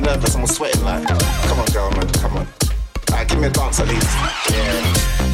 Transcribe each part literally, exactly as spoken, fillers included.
nervous, I'm sweating like. Come on, girl, man, come on. Alright, give me a dance at least. Yeah.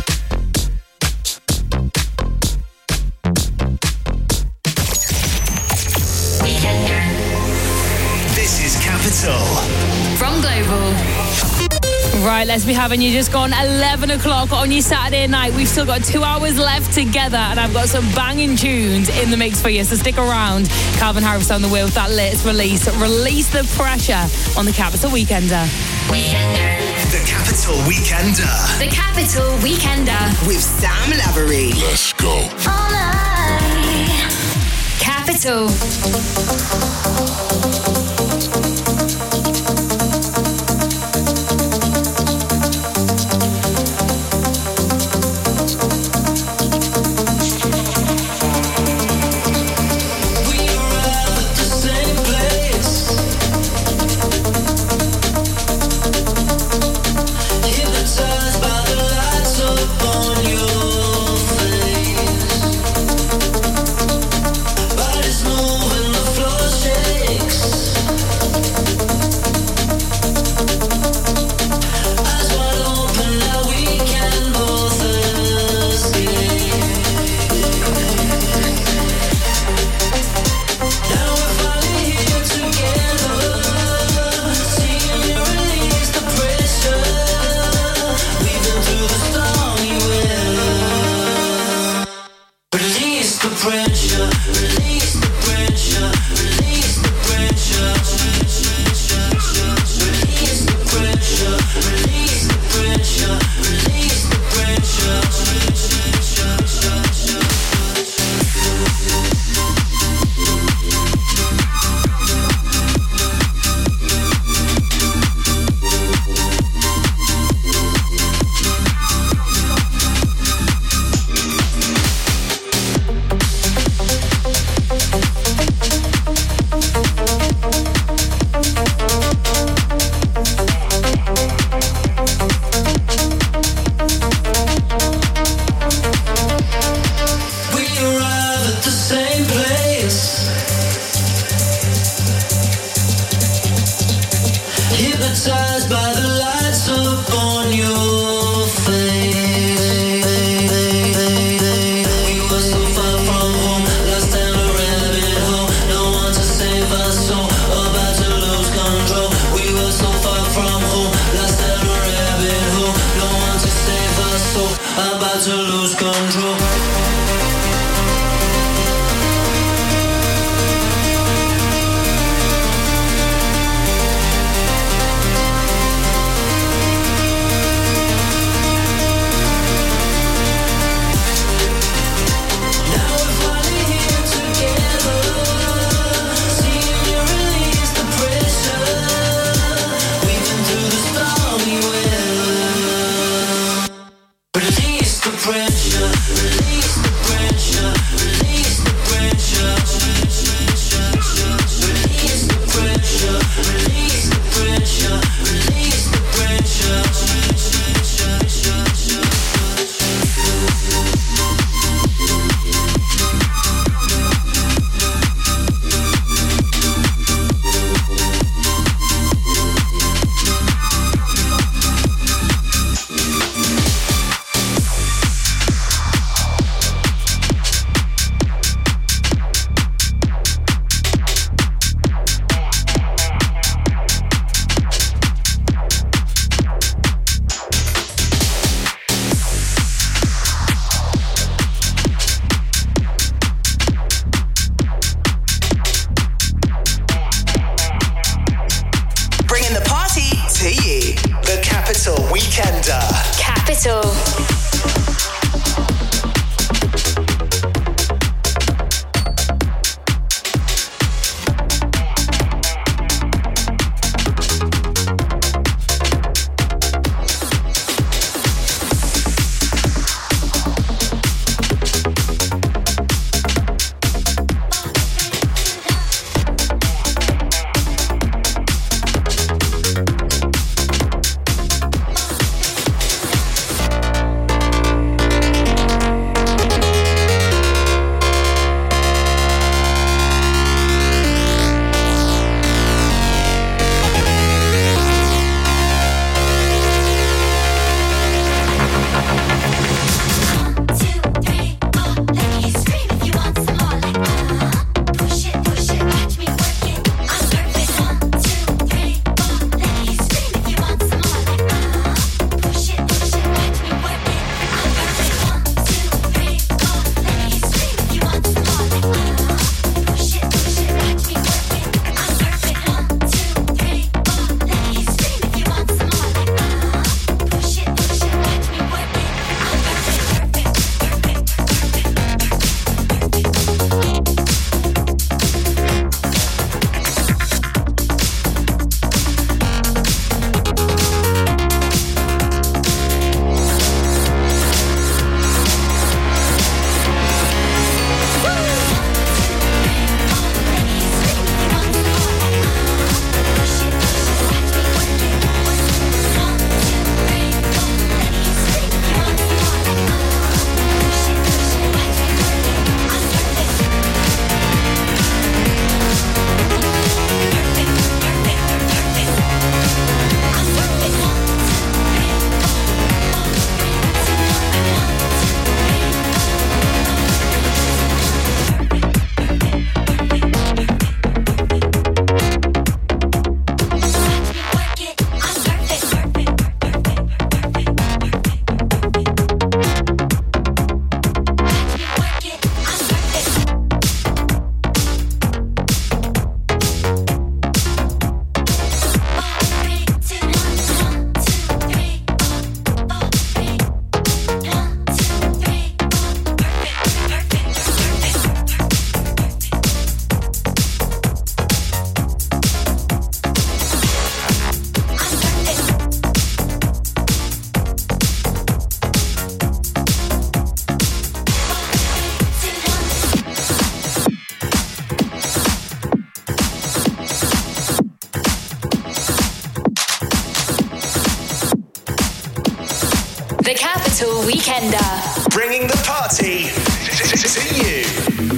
This is Capital. From Global. Right, let's be having you just gone eleven o'clock on your Saturday night. We've still got two hours left together, and I've got some banging tunes in the mix for you, so stick around. Calvin Harris on the wheel with that latest release. Release the Pressure on the Capital Weekender. The Capital Weekender. The Capital Weekender. With Sam Lavery. Let's go. All night. Capital. The Capital Weekender. Bringing the party to you.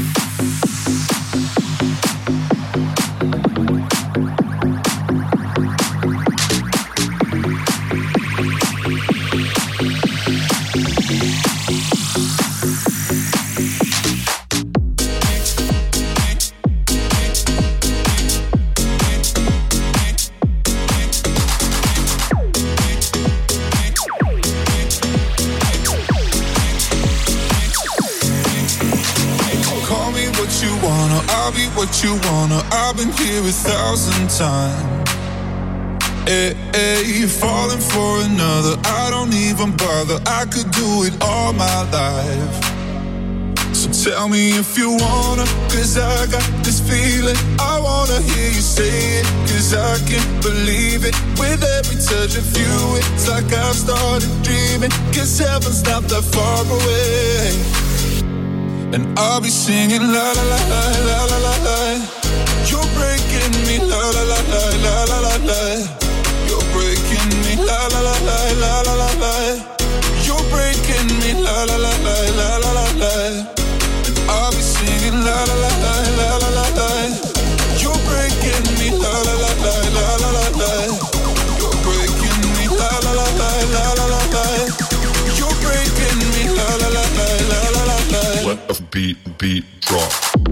What you wanna, I've been here a thousand times. Hey, hey, you're falling for another, I don't even bother. I could do it all my life. So tell me if you wanna, cause I got this feeling. I wanna hear you say it, cause I can't believe it. With every touch of you, it's like I've started dreaming. Cause heaven's not that far away. And I'll be singing la la la la la la la la. You're breaking me la la la la la la la la. You're breaking me la la la la la la la la. You're breaking me la la la la la la la la. And I'll be singing la la la la la la la la. You're breaking me la la la la la la la la. You're breaking me la la la la la la la la. You're breaking me la la la la la la la la. Let the beat, beat drop.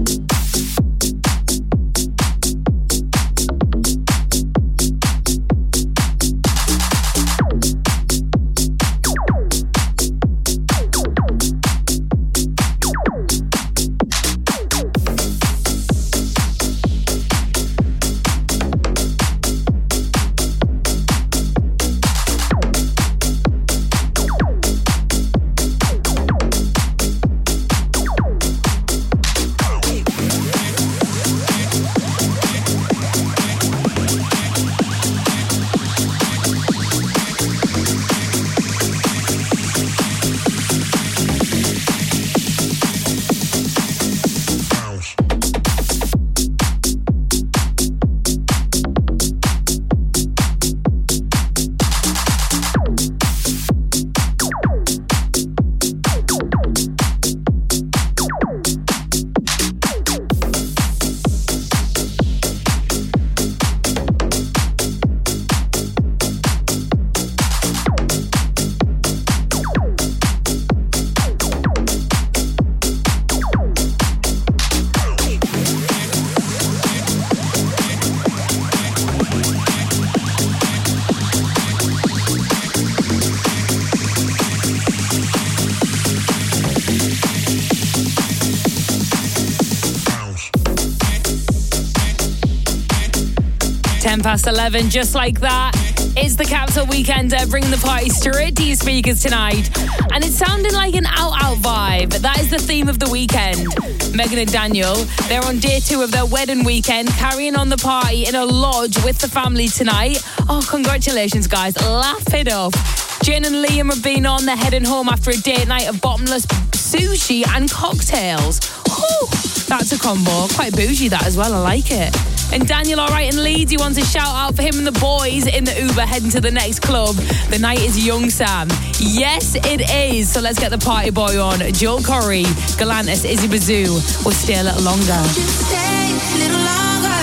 ten past eleven, just like that. It's the Capital Weekender, bringing the party straight to your speakers tonight. And it's sounding like an out-out vibe. That is the theme of the weekend. Megan and Daniel, they're on day two of their wedding weekend, carrying on the party in a lodge with the family tonight. Oh, congratulations, guys. Laugh it up. Jane and Liam have been on. They're heading home after a date night of bottomless sushi and cocktails. Whew, that's a combo. Quite bougie, that as well. I like it. And Daniel, all right, in Leeds, he wants a shout out for him and the boys in the Uber heading to the next club. The night is Young Sam. Yes, it is. So let's get the party boy on. Joel Corey, Galantis, Izzy Bazoo. We'll stay a little longer. Just stay a little longer.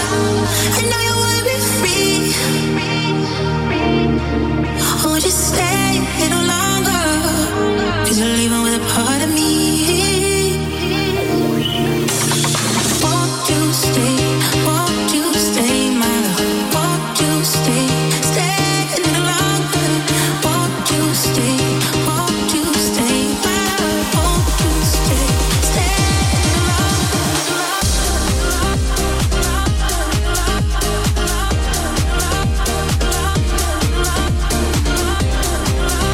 I know you want to be free. Oh, just stay a little longer. Cause you're leaving with a part of me. Won't you stay? Stay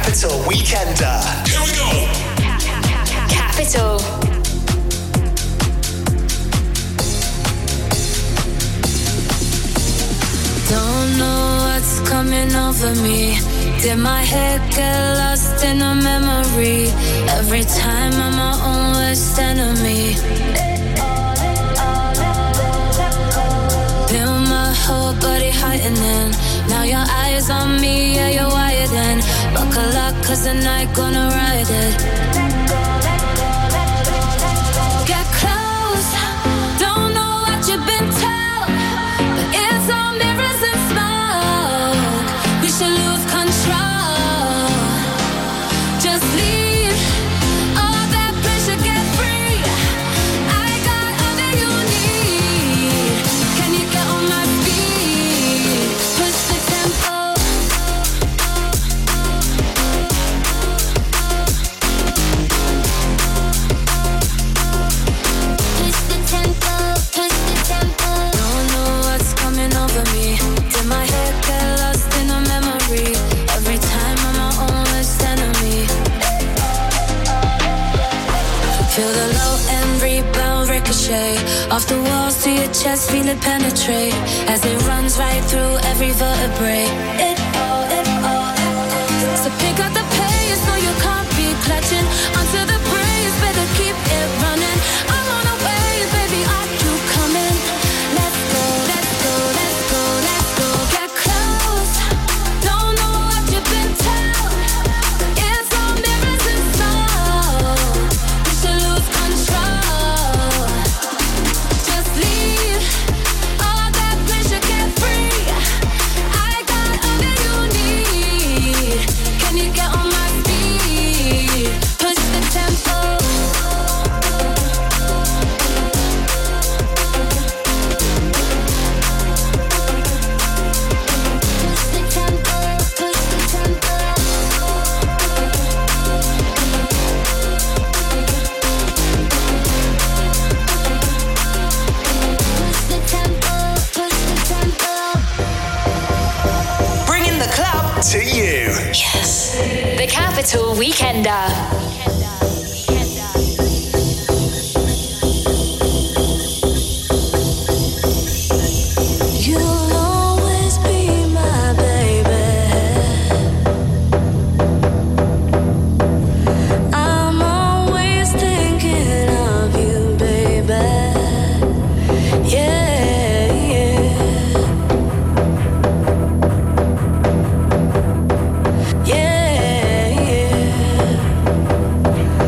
Capital Weekender. Here we go. Capital. Don't know what's coming over me. Did my head get lost in a memory? Every time I'm my own worst enemy. Feel my whole body heightening. Now your eyes on me, yeah, you're wired in. Buckle up, cause the night gonna ride it. Get close, don't know what you've been told, but it's all mirrors and smoke. We should lose control. Just leave all that pressure, get free. I got all that you need. Can you get on my feet? Push the tempo. Push the tempo, push the tempo. Don't know what's coming over me. Did my head get lost in a memory? Every time I'm my own worst enemy. Feel the low and rebound ricochet off the walls to your chest, feel it penetrate as it runs right through every vertebrae. It all, it all, it all. So pick up the pace, no you can't be clutching onto the breeze, better keep it running. I'm on a wave, baby, are you coming? Let's go, let's go, let's go, let's go. Get close, don't know what you've been told, but it's all mirrors and smoke. We should lose control. Just leave all that pressure, get free. I got all that you need. Can you get on my feet? Push the tempo. Push the tempo, push the tempo. Push the tempo, push the tempo. Bringing the club to you. Yes. The Capital Weekender. You'll always be my baby. I'm always thinking of you, baby. Yeah, yeah. Yeah, yeah.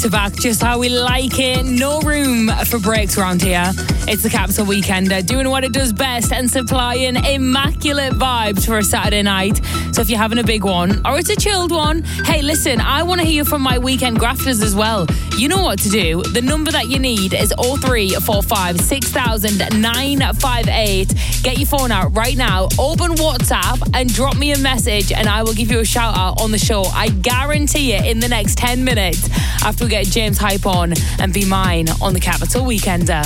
to back, just how we like it. No room for breaks around here. It's the Capital Weekender, doing what it does best and supplying immaculate vibes for a Saturday night. So if you're having a big one or it's a chilled one, hey, listen, I want to hear from my weekend grafters as well. You know what to do. The number that you need is oh three four five, six thousand, nine five eight. Get your phone out right now, open WhatsApp and drop me a message and I will give you a shout out on the show. I guarantee it in the next ten minutes after we get James Hype on and Be Mine on the Capital Weekender.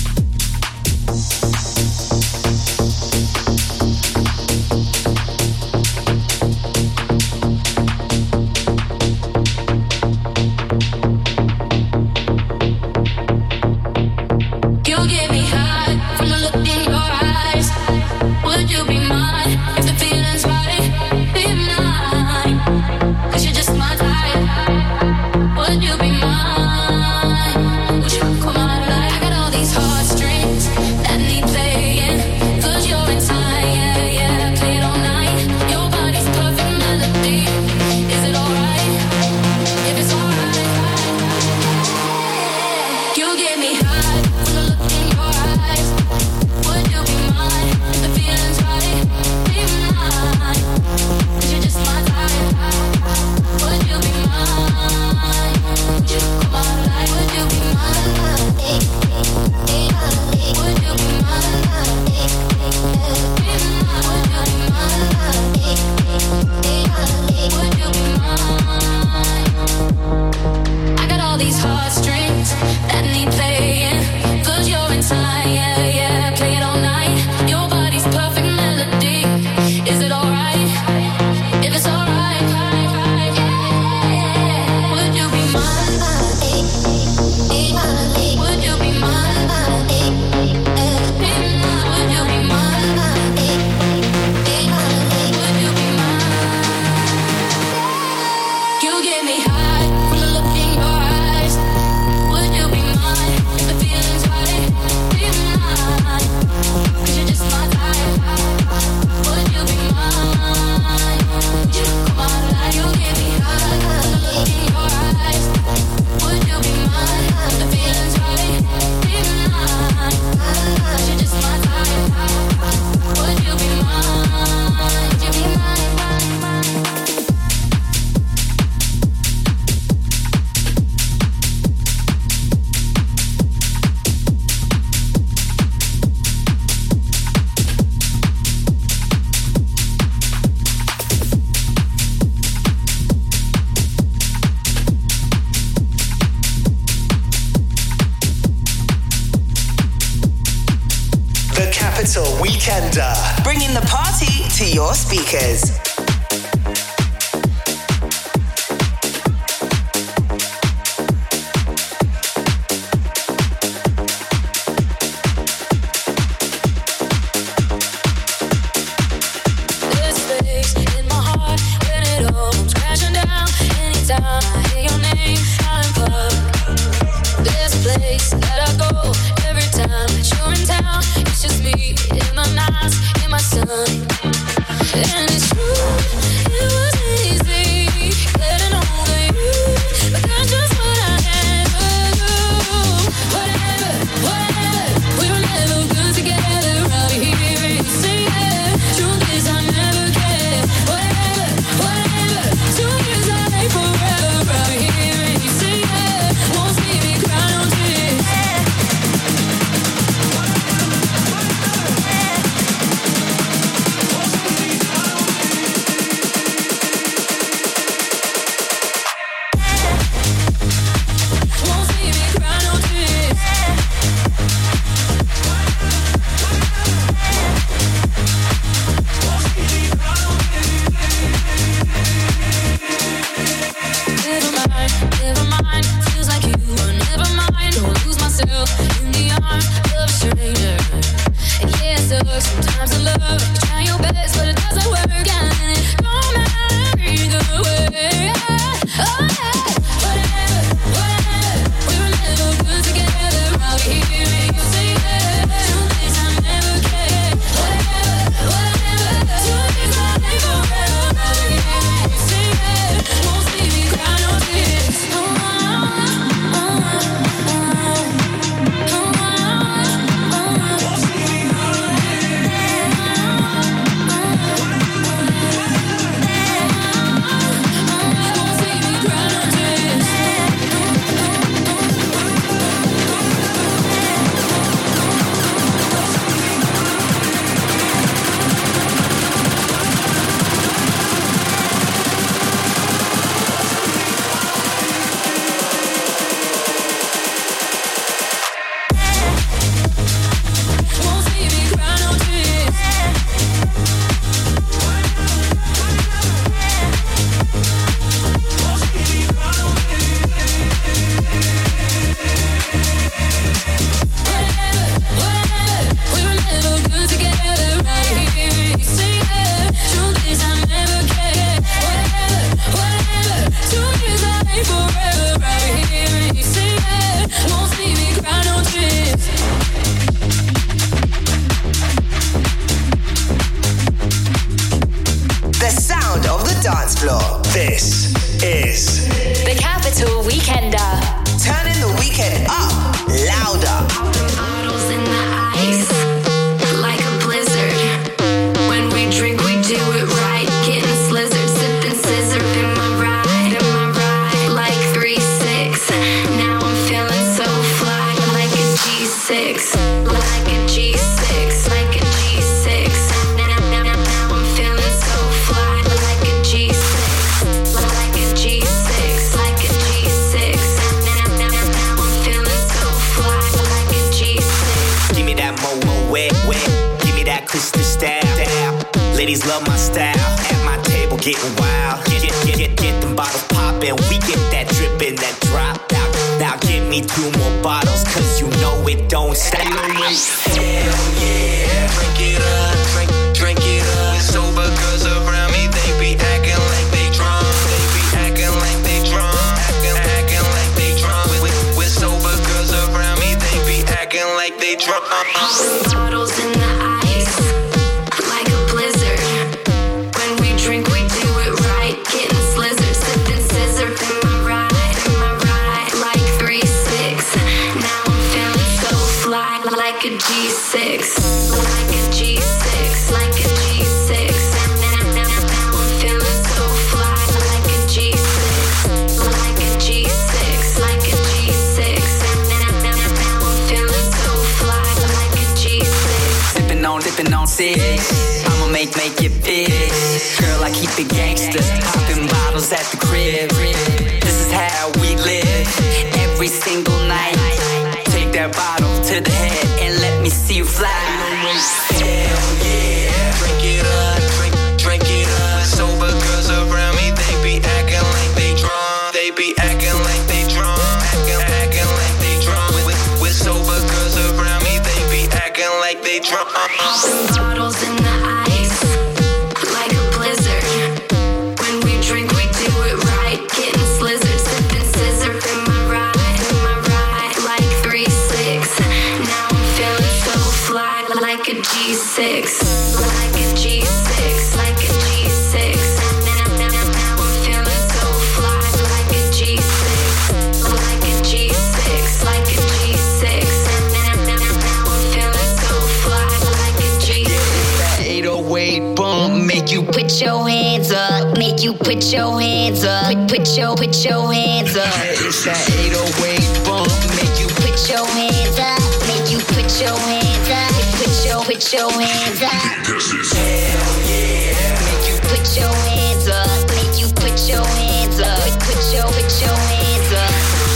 Weekender, bringing the party to your speakers. And it's true. dance floor. This is The Capital Weekender. Turning the weekend up louder. Bottles in the ice, like a blizzard. When we drink, we do it right. Getting slizzard, sipping scissor in my ride, in my ride. Like three six. Now I'm feeling so fly, like a G six, like a G six, like a G six. Now, now, now, now I'm feeling so fly, like a G six, like a G six, like a G six. Now, now, now, now I'm feeling so fly, like a G six. Give me that mo-mo wet, wet. Give me that crystal style. Ladies love my style. At my table getting wild. Get, get, get, get, get them bottles poppin'. We get that drippin', that drop. Now, now give me two more bottles, cause you know it don't stop. Hell yeah, drink it up, drink, drink it up. With sober girls around me, they be acting like they drunk. They be acting like they drunk, acting, acting like they drunk. With, with, with sober girls around me, they be acting like they drunk. Bottles in the ice, like a blizzard. When we drink, we do it right. Getting slizzard, sipping scissor in my ride, in my ride. Like three six. Now I'm feeling so fly, like a G six, like a G six, like a G six. Now, now, now I'm feeling so fly, like a G six, like a G six, like a G six. Now, now, now I'm feeling so fly, like a G six. Sippin' on, dippin' on six. I'ma make, make it big. Girl, I keep it gangsta. Poppin' bottles at the crib. This is how we live. Every single night. Take that bottle to the head and let me see you fly. Hell yeah, drink it up, drink, drink it up. With sober girls around me, they be acting like they drunk. They be acting like they drunk, acting, acting like they drunk. With, with, with sober girls around me, they be acting like they drunk. Bottles in the ice, like a blizzard. When we drink, we do it right. Getting slizzard, sipping scissor in my ride, in my ride. Like three six. Now I'm feeling so fly, like a G six, like a G six, like a G six. Now, now, now, now I'm feeling so fly, like a G six, like a G six, like a G six. Now, now, now, now I'm feeling so fly, like a G six. eight oh eight bump make you Put your hands up, make you put your hands up. Put, put your, put your hands up. It's that eight oh eight bump make you Put your hands up, make you put your hands up. Put your, put your hands up. Hell yeah, Make you put your hands up, make you put your hands up. Put, put your, put your hands up.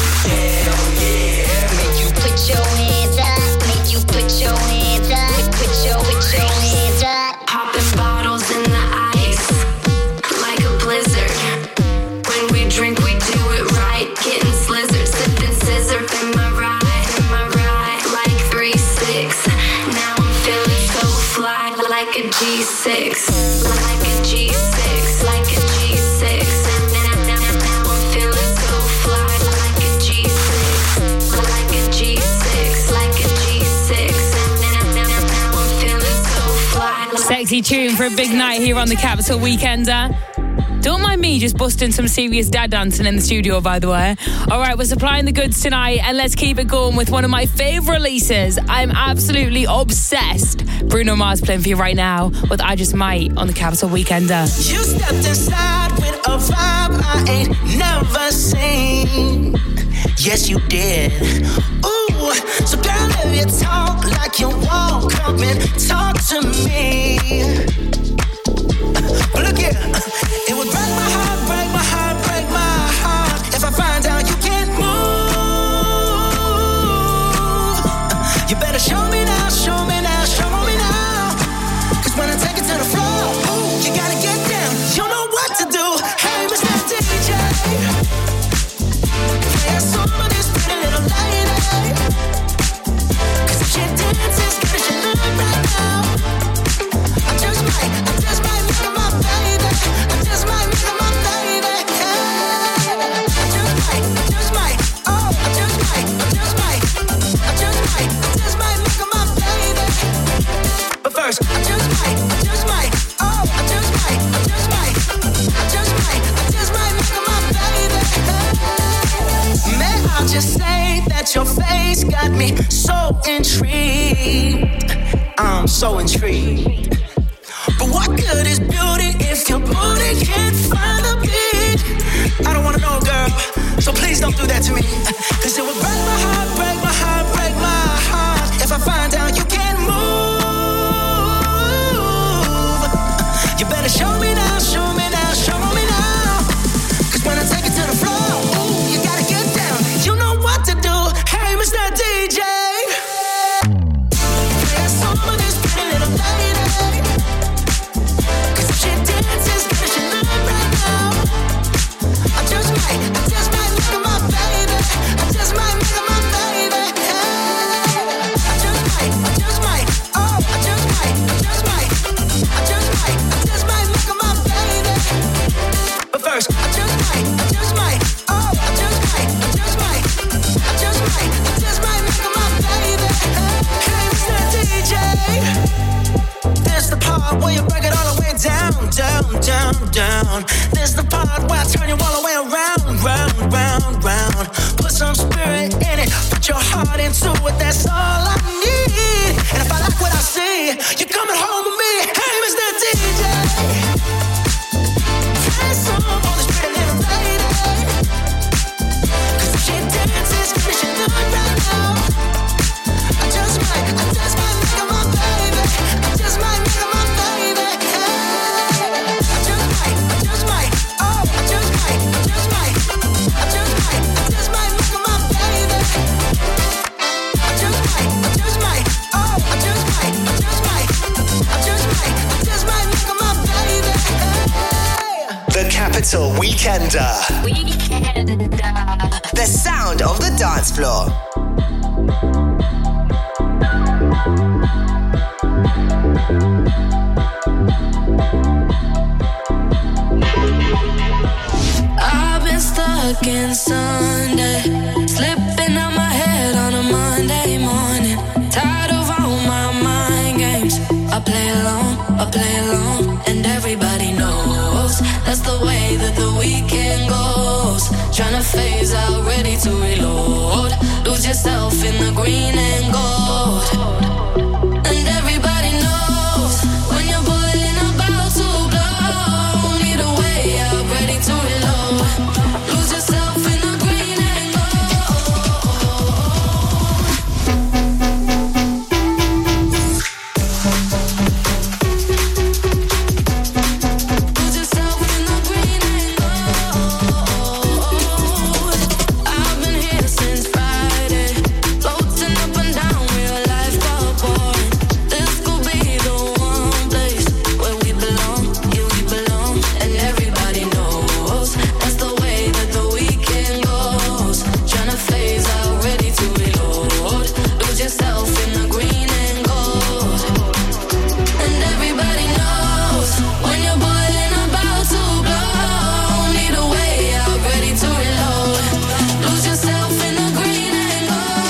hell yeah. Make you put your hands up, make you put your hands up. Put your, put your hands up. Popping bottles in the ice, like a blizzard. When we drink, we do it right. Getting slizzard, sipping scissor in my ride, in my ride. Like three six. Now I'm feeling so fly, like a G six, like a G six, like a G six. Now, now, now, now I'm feeling so fly, like a G six, like a G six, like a G six. Now, now, now, now I'm feeling so fly. Sexy tune for a big night here on the Capital Weekender. Don't mind me just busting some serious dad dancing in the studio, by the way. All right, we're supplying the goods tonight, and let's keep it going with one of my favourite releases. I'm absolutely obsessed. Bruno Mars playing for you right now with I Just Might on the Capital Weekender. You stepped inside with a vibe I ain't never seen. Yes, you did. Ooh, so girl, if you talk like you won't come and talk to me. But look here, it would break my heart, break my heart, break my heart if I find out you can't move. You better show me now, show me now, show me now. Cause when I take it to the floor, ooh, you gotta get down. You know what to do. Hey, Mister D J, play a song of this pretty little lady. Cause if she dances, girl, she look right now. I just might, I just might look at my baby. intrigued. I'm so intrigued. But what good is beauty if your booty can't find a beat? I don't wanna know, girl, so please don't do that to me. Cause it would break my heart, break my heart, break my heart if I find out you can't move. You better show me now, show me now, show me now. Cause when I take it to the floor, ooh, you gotta get down. You know what to do. Hey, Mister D J. Play a song for this pretty little lady. Cause if she dances, girl, she love right now. I just might, I just might make her my baby. I just might make her my baby. Hey. I just might, I just might. Oh, I just might, I just might. I just might, I just might make her my baby. But first, I just might, I just might. Oh, I just might, I just might. I just might, I just might make her my baby. Hey, Mister D J. This the part where you break it all the way down, down, down, down. This the part where I turn you all the way around, round, round, round. Put some spirit in it, put your heart into it, that's all I need. And if I like what I see, you're coming home with me. Hey, Mister D J. Play some for this pretty little lady. Cause if she dances, girl, she do it right now. I just might, I just might make her my baby. I just might make her my baby. Hey. I just might, I just might. Oh, I just might, I just might. I just might, I just might make her my baby. I just might, I just might. Oh, I just might, I just might. I just might, I just might make her my baby. Hey. The Capital Weekender. The sound of the dance floor. I've been stuck in Sunday, slipping out my head on a Monday morning. Tired of all my mind games. I play along, I play along, and everybody knows that's the way that the weekend goes. Tryna phase out, ready to reload. Lose yourself in the green and gold. And everybody knows when you're boiling about to blow. Need a way out, ready to reload. Lose yourself in the green and I've been here since Friday, floating up and down, real life got boring. This could be the one place where we belong, yeah we belong, and everybody knows that's the way that the weekend goes. Tryna phase out, ready to reload. Lose yourself in the green and gold. And everybody knows when you're boiling about to blow. Need a way out, ready to reload. Lose yourself in the green and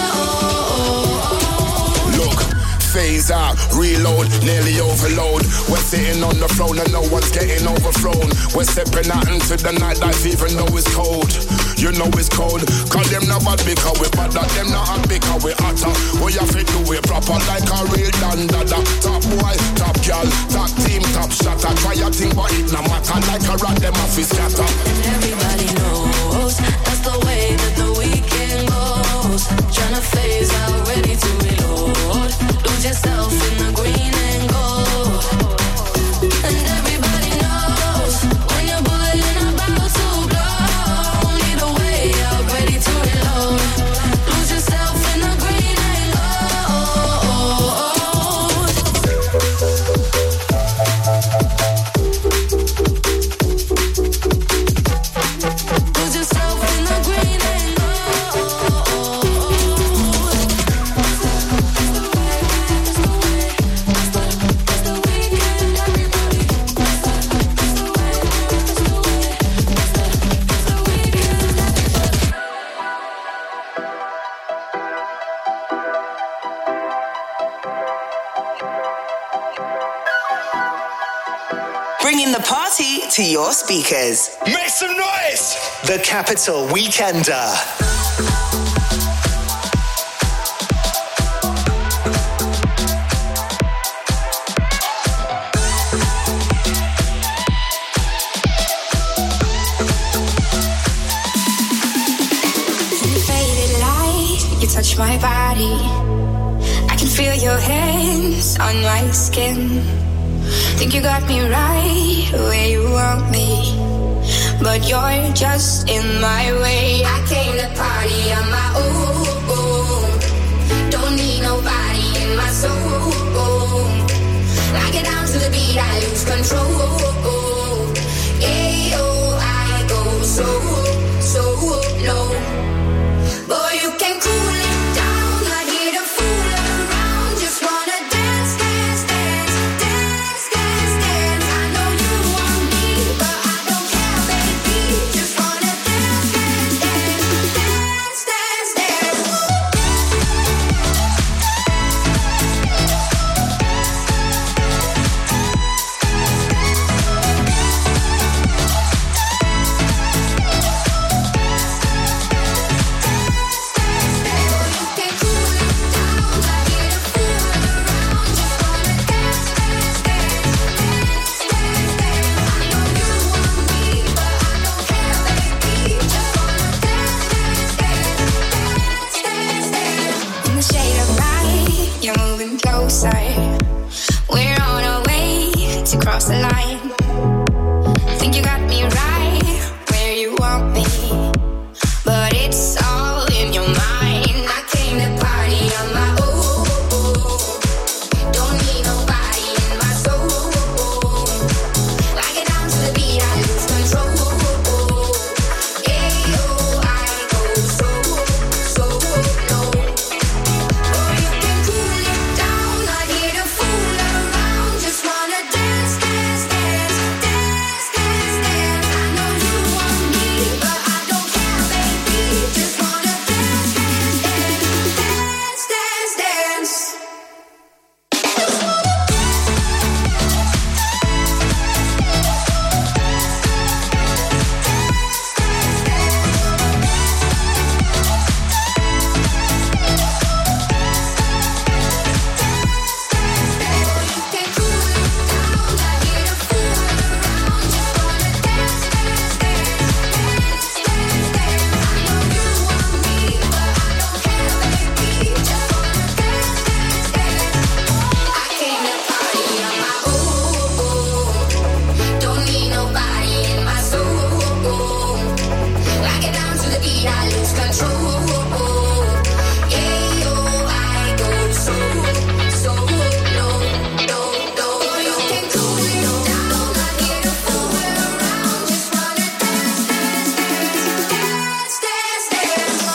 gold. Look, phase out, reload, nearly overload. We're sitting on the throne and no one's getting overthrown. We're stepping out into the night life even though it's cold. You know it's cold, cause them not bad because we bad, that them not hot because we hotter. We have to do it proper like a real dandada. Top boy, top girl, top team, top shatter. Try a thing but it no matter, like a rat them off his scatter. And everybody knows that's the way that the weekend goes. Tryna phase out, ready to reload. Lose yourself in the green and gold. And everybody knows when you're boiling about to blow. Need a way out, ready to reload. Lose yourself in the green and gold. Lose yourself in the green and Bringing the party to your speakers. Make some noise! The Capital Weekender. touch my body. I can feel your hands on my skin. Think you got me right where you want me, but you're just in my way. I came to party on my own. Don't need nobody in my soul. I get down to the beat, I lose control. Yeah, oh, I go so, so low. Boy, you can cool it down. Not here to fool around. Just wanna dance, dance, dance, dance, dance, dance. I know you want me, but I don't care, baby. Just wanna dance, dance, dance, dance, dance, dance. We're on our way to cross the line. Think you got me right where you want me, but it's all in your mind. I came to party on my own. Don't need nobody in my soul. I get down to the beat, I lose control. Yeah, oh, I go so, so low. Oh, you can cool it down. Not here to fool around. Just wanna dance, dance, dance, dance, dance, dance. I know you want me, but I don't care, baby. Just wanna dance, dance, dance, dance, dance, dance. Don't need nobody in my soul. I get down to the beat, I lose control. Yeah, oh, I go so, so low, low, low. You can cool it down. Not here to fool around. Just wanna dance, dance, dance, dance, dance, dance.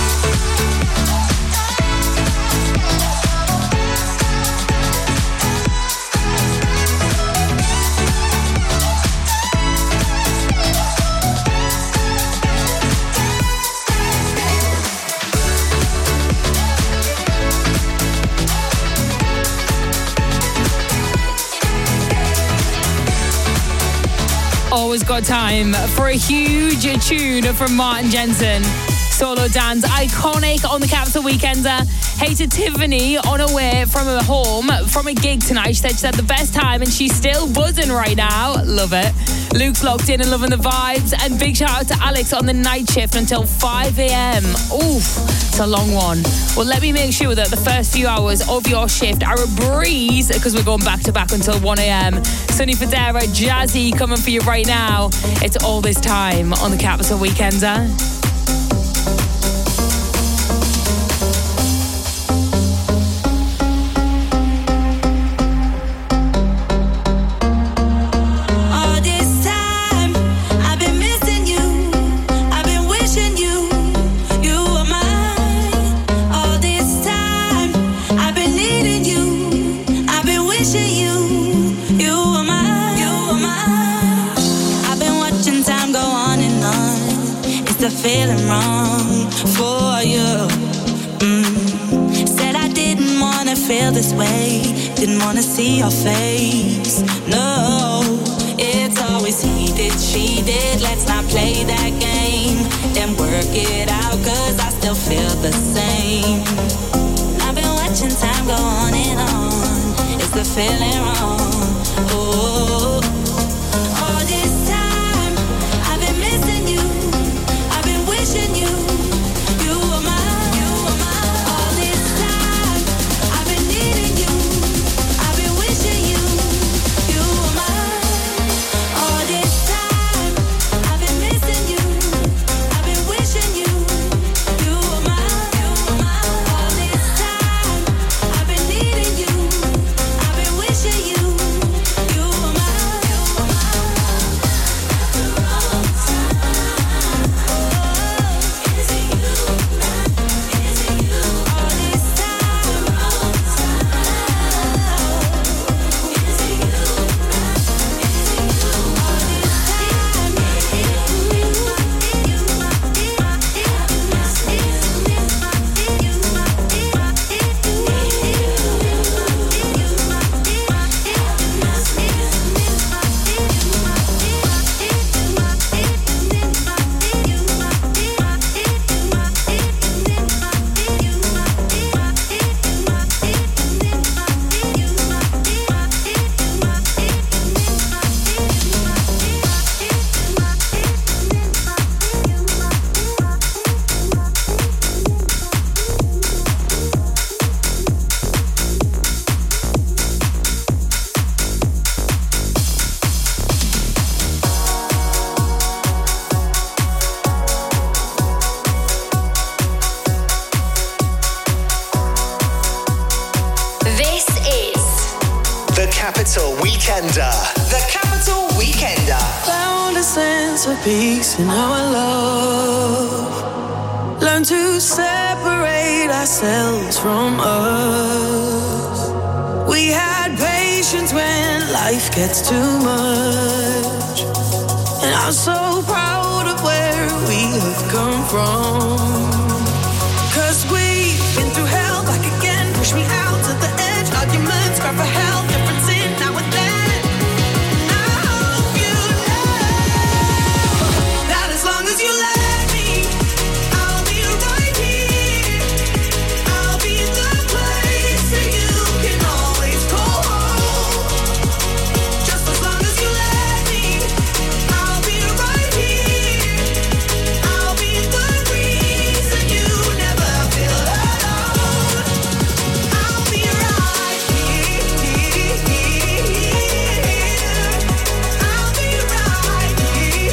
Always got time for a huge tune from Martin Jensen. Solo Dance, iconic on the Capital Weekender. Hey to Tiffany on her way from her home from a gig tonight. She said she had the best time and she's still buzzing right now. Love it. Luke's locked in and loving the vibes. And big shout out to Alex on the night shift until five a.m. Oof, it's a long one. Well, let me make sure that the first few hours of your shift are a breeze because we're going back to back until one a.m. Sunny Federa, Jazzy coming for you right now. It's All This Time on the Capital Weekender. All this time, I've been missing you. I've been wishing you, you were mine. All this time, I've been needing you. I've been wishing you, you were mine. You were mine. I've been watching time go on and on. It's the feeling wrong for you. Mm. Said I didn't wanna feel this way. Didn't wanna see your face. No, it's always he did, she did. Let's not play that game. Then work it out, cause I still feel the same. I've been watching time go on and on. It's the feeling wrong. Oh, all this time, I've been missing you. I've been wishing you, you were mine. You were mine. Capital Weekender. The Capital Weekender. Found a sense of peace in our love. Learn to separate ourselves from us. We had patience when life gets too much. And I'm so proud of where we have come from. Cause we've been through hell back again. Push me out to the edge. Arguments, cry for help. Difference in now and then. I hope you know that as long as you let me, I'll be right here. I'll be the place that you can always call home. Just as long as you let me, I'll be right here. I'll be the reason you never feel alone. I'll be right here. I'll be right here.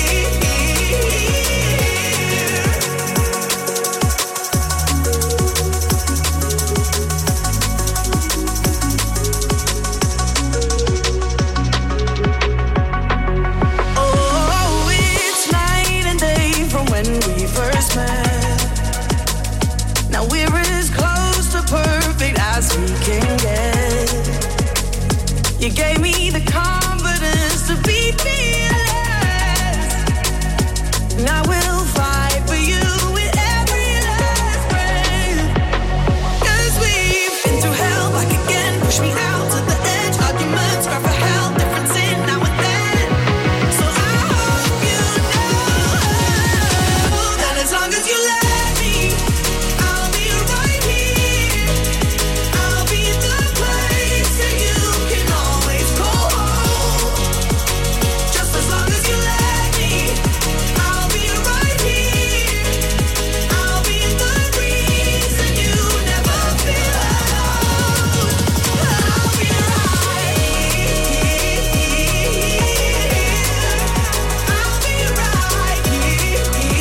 Oh, it's night and day from when we first met. Now we're as close to perfect as we can get. You gave me the confidence to be fearless. Now we'll fight for you with every last breath. Cause we've been through hell back again. Push me out to the edge. Arguments, cry for help. Difference in now and then. So I hope you know that as long as you let me, I'll be right here. I'll be the place that you can always call home. Just as long as you let me, I'll be right here. I'll be the reason you never feel alone. I'll be right here. I'll be right here.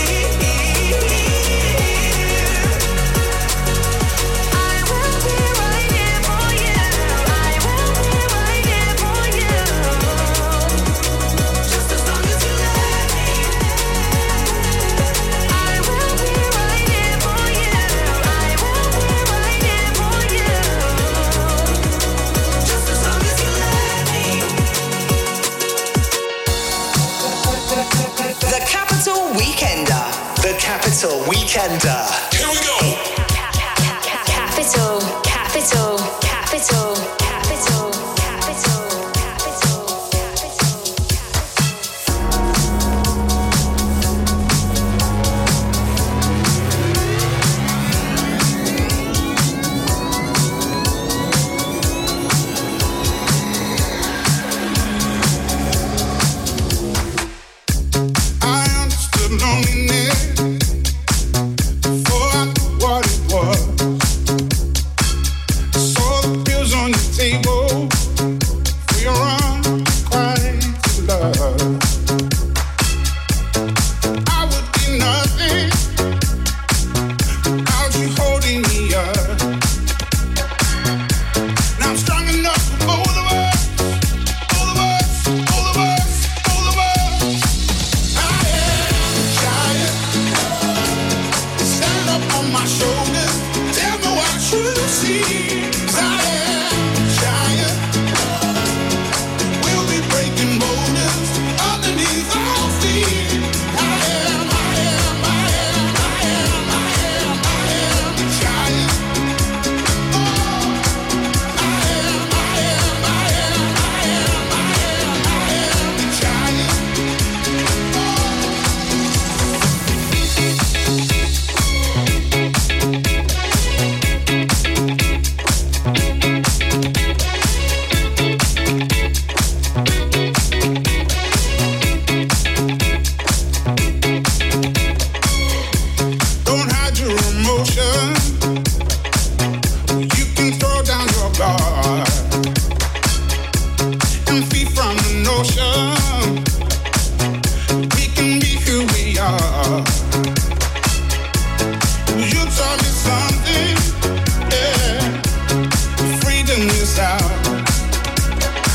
I will be right here for you. I will be right here for you. Just as long as you let me. I will be right here for you. I will be right here for you. Just as long as you let me. The Capital Weekender. The Capital Weekender. Here we go. Capital, capital, capital, capital, capital, capital, I understood loneliness before I knew what it was. Saw the pills on your table for your unrequited love. I would be nothing without you holding me up. Now I'm strong enough for both of us, both of us, both of us, both of us. I am a giant. Stand up on my shoulders. Tell me what you see. 'Cause I am a giant. We'll be breaking boulders underneath our feet. I am, I am, I am, I am, I am, I am a giant. Oh, I am, I am, I am, I am, I am, I am a giant. Don't hide your emotion. You can throw down your guard and free from the notion we can be who we are. You taught me something, yeah. Freedom is out.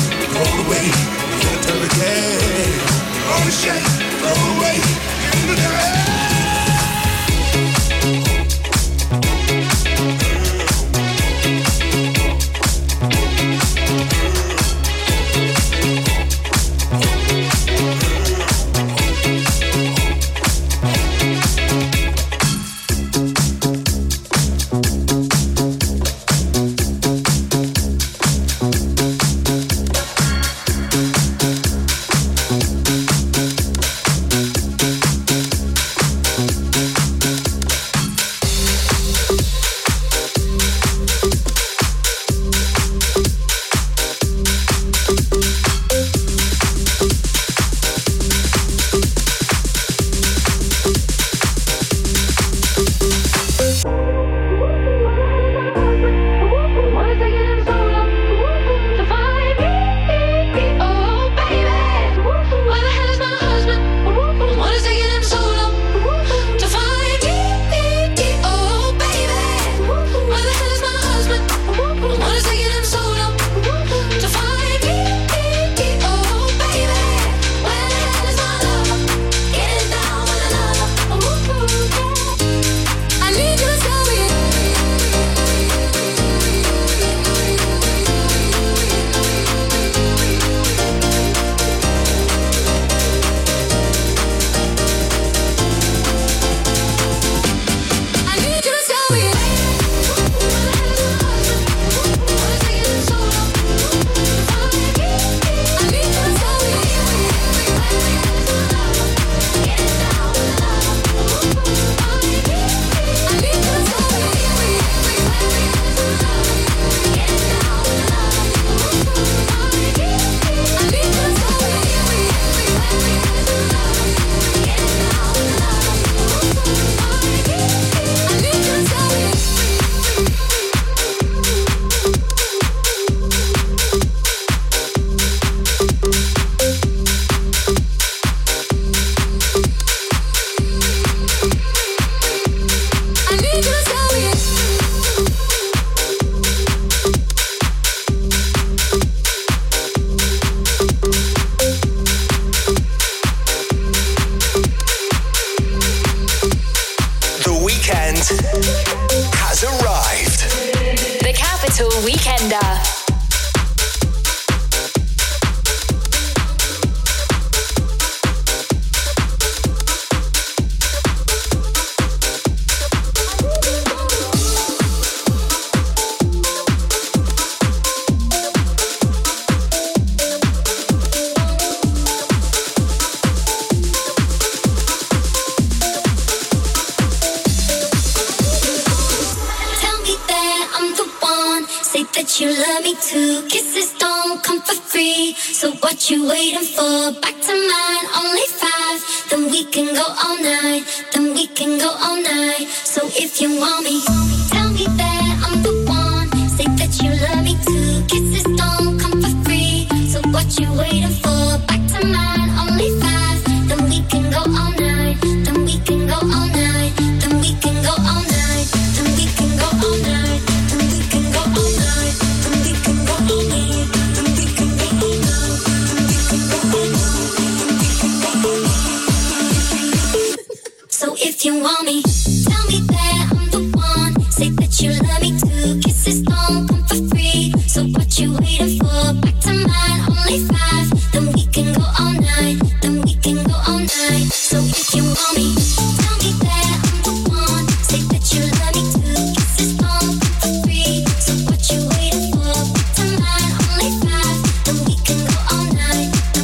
throw it away. Can't tell it, yeah. All the shade, throw it away. In the day.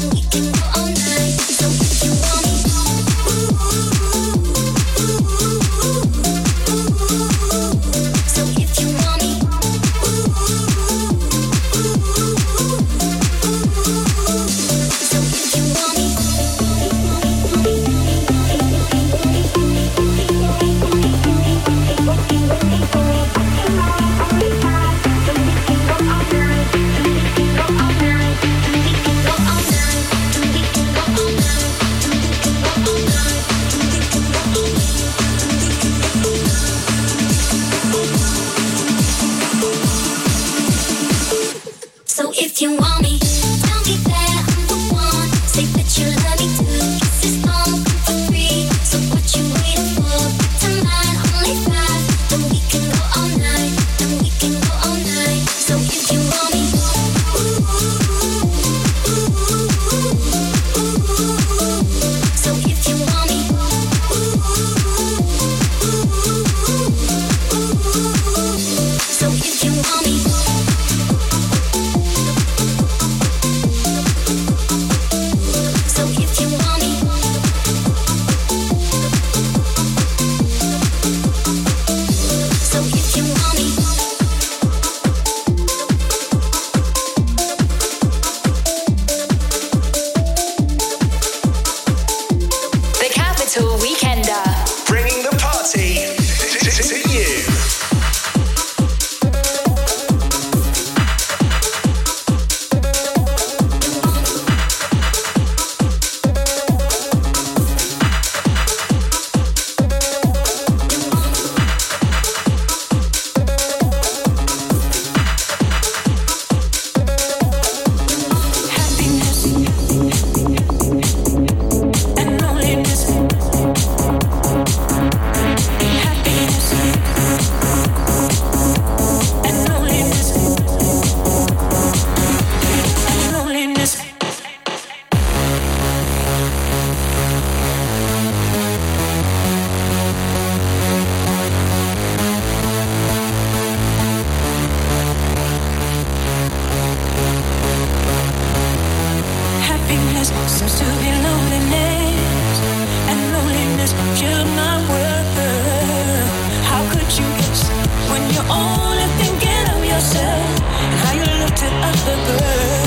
Ooh. happiness seems to be loneliness, and loneliness killed my world. How could you guess when you're only thinking of yourself and how you looked at other girls?